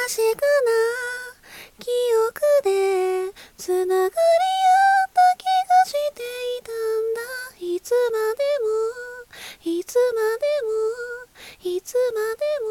しくな記憶でつながり合った気がしていたんだ。いつまでもいつまでもいつまでも。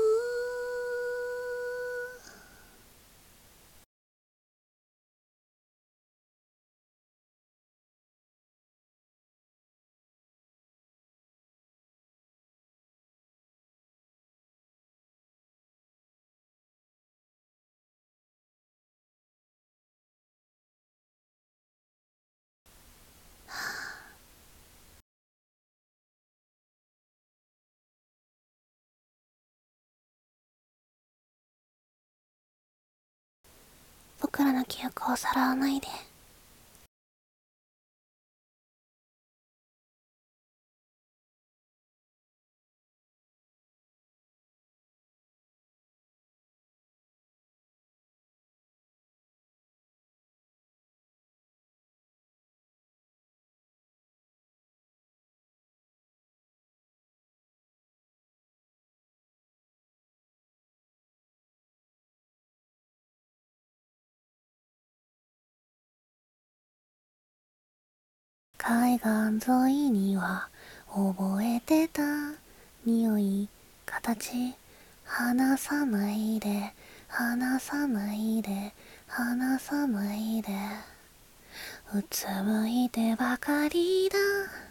僕らの記憶をさらわないで。海岸沿いには覚えてた匂い形、離さないで離さないで離さないで、うつむいてばかりだ。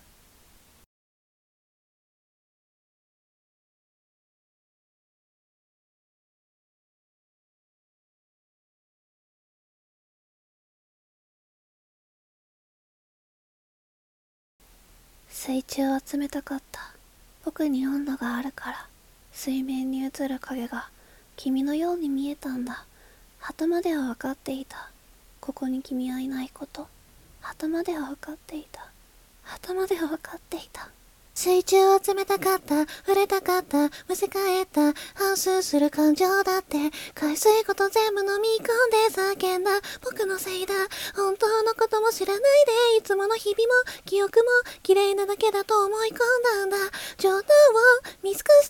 水中は冷たかった。僕に温度があるから水面に映る影が君のように見えたんだ。頭では分かっていた。ここに君はいないこと。頭では分かっていた。頭では分かっていた。水中は冷たかった、触れたかった、むせ返った、反芻する感情だって、海水ごと全部飲み込んで叫んだ。僕のせいだ。本当のことも知らないで、いつもの日々も記憶も綺麗なだけだと思い込んだんだ。冗談を見尽くして、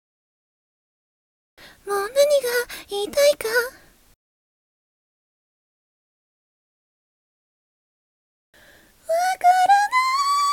もう何が言いたいか。わからない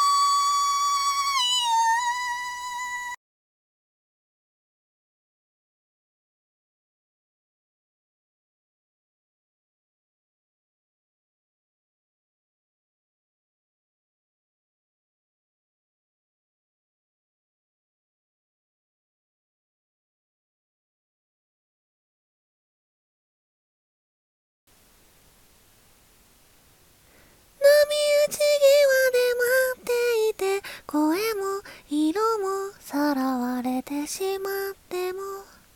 波打ち際で待っていて、声も色もさらわれてしまっても、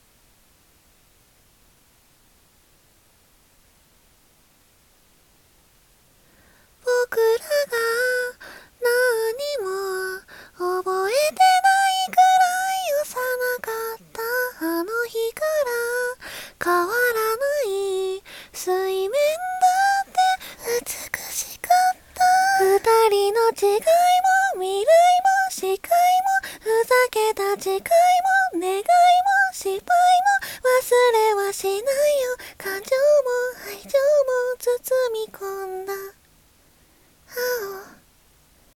僕らが何も覚えてないくらい幼かったあの日から変わらない水面だって美しかった。二人の違いも未来も視界もふざけた誓いも願いも失敗も忘れはしないよ。感情も愛情も包み込む